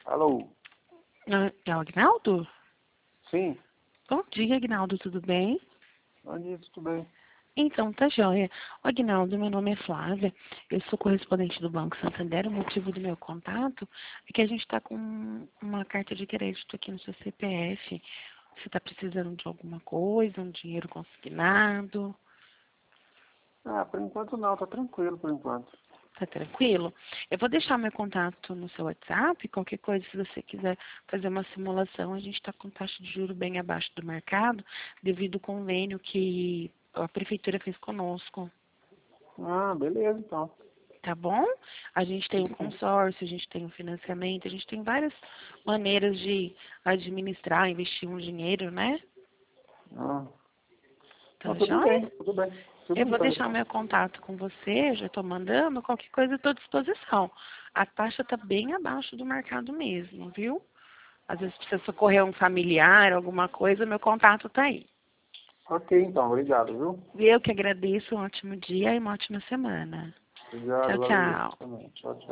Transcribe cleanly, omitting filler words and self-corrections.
Alô? É o Agnaldo? Sim? Bom dia, Agnaldo, tudo bem? Bom dia, tudo bem? Então, tá joia. Ô, Agnaldo, meu nome é Flávia, eu sou correspondente do Banco Santander. O motivo do meu contato é que a gente está com uma carta de crédito aqui no seu CPF. Você está precisando de alguma coisa, um dinheiro consignado? Ah, por enquanto não, tá tranquilo por enquanto. Tá tranquilo? Eu vou deixar meu contato no seu WhatsApp. Qualquer coisa, se você quiser fazer uma simulação, a gente está com taxa de juros bem abaixo do mercado, devido ao convênio que a prefeitura fez conosco. Ah, beleza então. Tá bom? A gente tem um consórcio, a gente tem um financiamento, a gente tem várias maneiras de administrar, investir um dinheiro, né? Ah, Tá não, tudo joia? bem, tudo bem. Eu Tudo vou bem. deixar meu contato com você, eu já estou mandando, qualquer coisa eu estou à disposição. A taxa está bem abaixo do mercado mesmo, viu? Às vezes precisa socorrer um familiar, alguma coisa, meu contato está aí. Ok então, obrigado, viu? Eu que agradeço, um ótimo dia e uma ótima semana. Obrigado, Tchau, valeu. tchau. Também. Tchau, tchau.